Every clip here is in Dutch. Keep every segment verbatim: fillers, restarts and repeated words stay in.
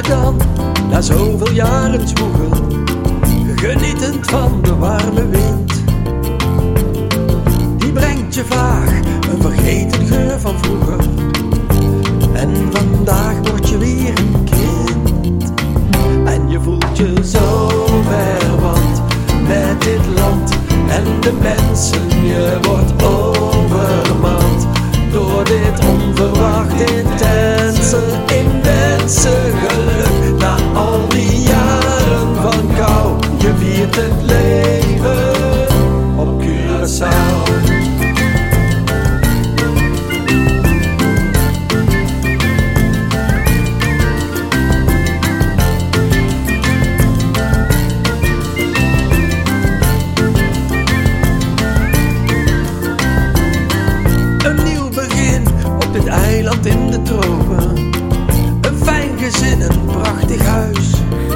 dan, na zoveel jaren zwoegen, genietend van de warme wind. Die brengt je vaag een vergeten geur van vroeger, en vandaag word je weer een kind. En je voelt je zo verwant met dit land en de mensen. Je wordt overmand door dit onverwacht intense, immense geluk. Na al die jaren van kou, je viert het leven op Curaçao. Eiland in de tropen, een fijn gezin, een prachtig huis.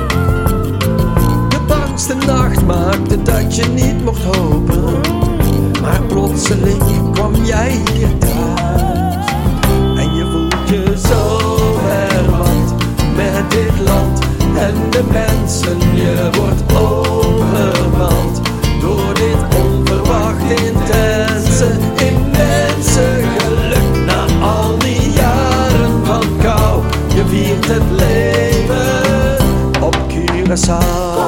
De bangste nacht maakte dat je niet mocht hopen, maar plotseling kwam jij hier thuis. En je voelt je zo verwant met dit land en de mensen. Je wordt overmand door dit onverwacht intense, immense geluk. Na al die jaren van kou, je viert het leven op Curaçao.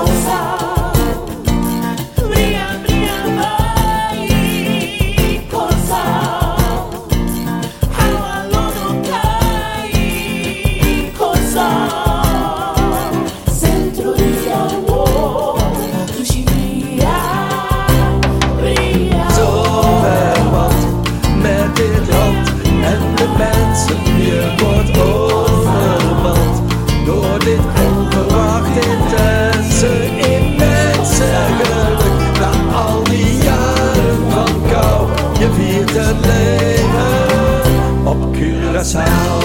Het leven op Curaçao.